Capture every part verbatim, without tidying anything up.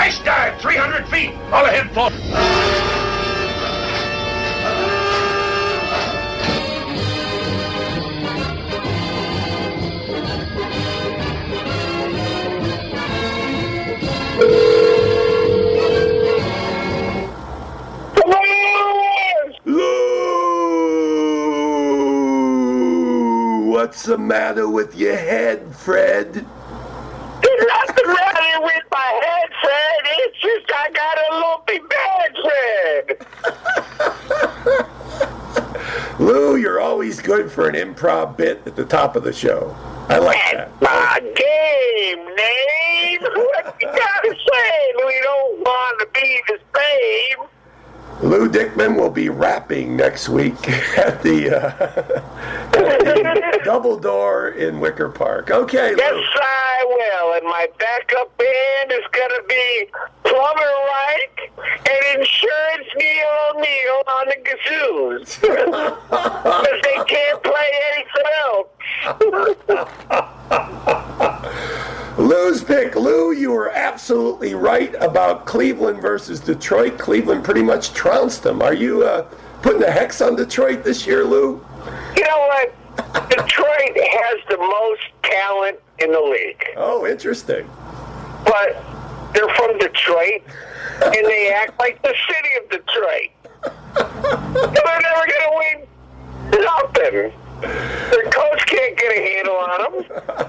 Splash dive, three hundred feet. All ahead, float. Lou! What's the matter with your head, Fred? There's nothing matter with my head, Fred. It's just I got a lumpy bed, Fred. Lou, you're always good for an improv bit at the top of the show. I like that. My game name. What you gotta say? We don't want to be the same. Lou Dickman will be rapping next week at the, uh, at the Double Door in Wicker Park. Okay, Lou. Yes, I will. And my backup band is going to be Plumber Reich and Insurance Neil O'Neill on the gazoos. Because they can't play anything else. Lou's pick. Lou, you were absolutely right about Cleveland versus Detroit. Cleveland pretty much trounced them. Are you uh, putting a hex on Detroit this year, Lou? You know what? Detroit has the most talent in the league. Oh, interesting. But they're from Detroit, and they act like the city of Detroit. They're never going to win nothing. Their coach can't get a handle on them.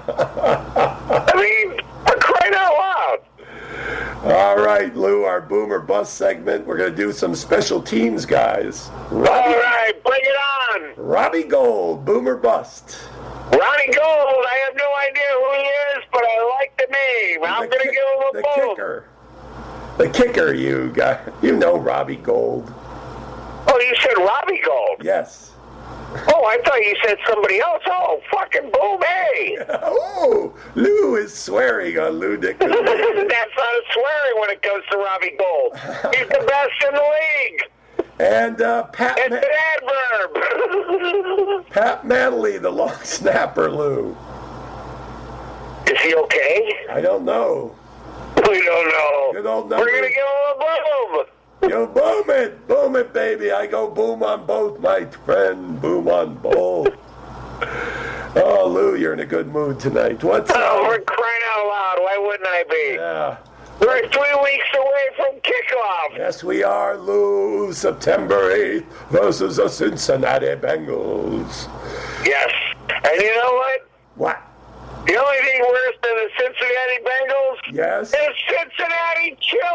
I mean, we're crying out loud. All right, Lou, our Boomer Bust segment. We're going to do some special teams, guys. Robbie, All right, bring it on. Robbie Gold, Boomer Bust. Ronnie Gold, I have no idea who he is, but I like the name. I'm going to ki- give him a the boom. kicker. The kicker, you got. You know Robbie Gold. Oh, you said Robbie Gold. Yes. Oh, I thought you said somebody else. Oh, fucking boom, hey. Oh, Lou is swearing on Lou Dickman. That's not a swearing when it comes to Robbie Gold. He's the best in the league. And uh, Pat, It's Ma- an adverb. Pat Manley, the long snapper, Lou. Is he okay? I don't know. We don't know. You don't know. We're going to give him a boom. You boom it, boom it, baby. I go boom on both, my friend. Boom on both. Oh, Lou, you're in a good mood tonight. What's up? Oh, we're crying out loud. Why wouldn't I be? Yeah. We're three weeks away from kickoff. Yes, we are, Lou. September eighth versus the Cincinnati Bengals. Yes. And you know what? What? The only thing worse than the Cincinnati Bengals Yes? is Cincinnati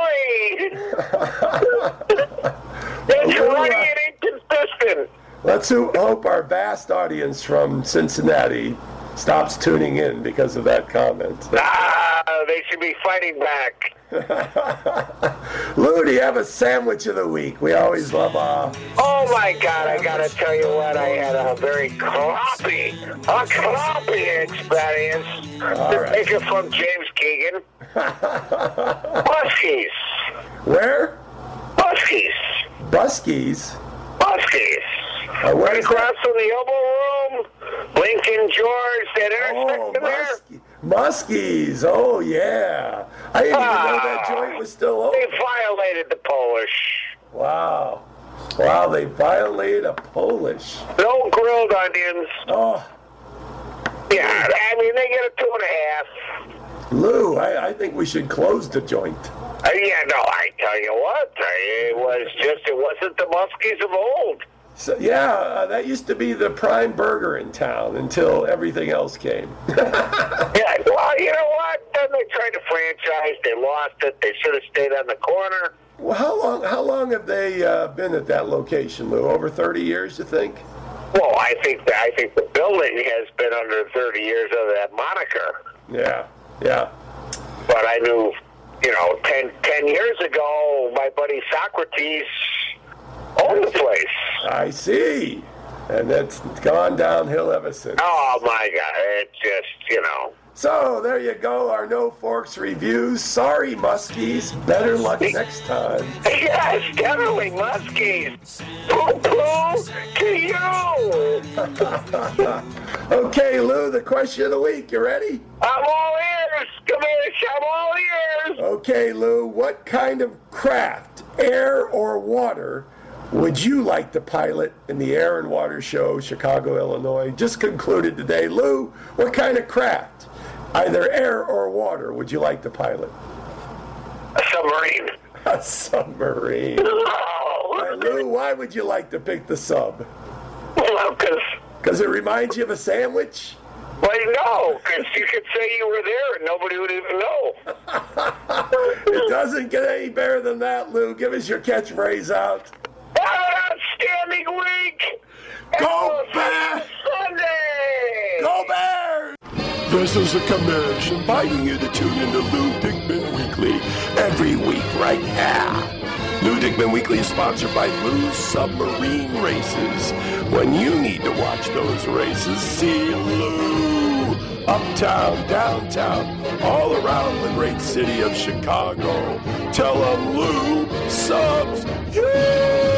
chili. It's Lou, runny uh, and inconsistent. Let's ho- hope our vast audience from Cincinnati stops tuning in because of that comment. Ah, they should be fighting back. Lou, do you have a sandwich of the week? We always love uh Oh my God, I gotta tell you what, I had a very crappy, a crappy experience. All right. Take it from James Keegan. Buskies. Where? Buskies. Buskies. Buskies. Uh, where Right is across that? from the elbow room, Lincoln George, that Oh, intersection there. Muskie. Muskies. Oh, yeah. I didn't even know that Ah. joint was still open. They violated the Polish. Wow. Wow, they violate a Polish. No grilled onions. Oh, Yeah, I mean, they get a two and a half. Lou, I, I think we should close the joint. Uh, yeah, no, I tell you what, it was just, it wasn't the Muskies of old. So, yeah, uh, that used to be the prime burger in town until everything else came. Yeah, well, you know what? Then they tried to franchise. They lost it. They should have stayed on the corner. Well, how long how long have they uh, been at that location, Lou? Over thirty years, you think? Well, I think that, I think the building has been under thirty years of that moniker. Yeah, yeah. But I knew, you know, ten, ten years ago, my buddy Socrates owned the place. I see. And that's gone downhill ever since. Oh, my God. It's just, you know. So, there you go, our No Forks reviews. Sorry, Muskies. Better luck next time. Yes, definitely Muskies. Poo-poo to you. Okay, Lou, the question of the week. You ready? I'm all ears. Commander Shop all years. Okay, Lou, what kind of craft, air or water, would you like to pilot in the Air and Water Show, Chicago, Illinois? Just concluded today. Lou, what kind of craft, either air or water, would you like to pilot? A submarine. A submarine. Oh. Right, Lou, why would you like to pick the sub? Well, because... Because it reminds you of a sandwich? Well, no, because you could say you were there and nobody would even know. It doesn't get any better than that, Lou. Give us your catchphrase out. Have an outstanding week! Go And we'll see you Bears! Sunday! Go Bears! This is a commission inviting you to tune into Lou Dickman Weekly every week right now. Lou Dickman Weekly is sponsored by Lou's Submarine Races. When you need to watch those races, see Lou. Uptown, downtown, all around the great city of Chicago. Tell them Lou subs you.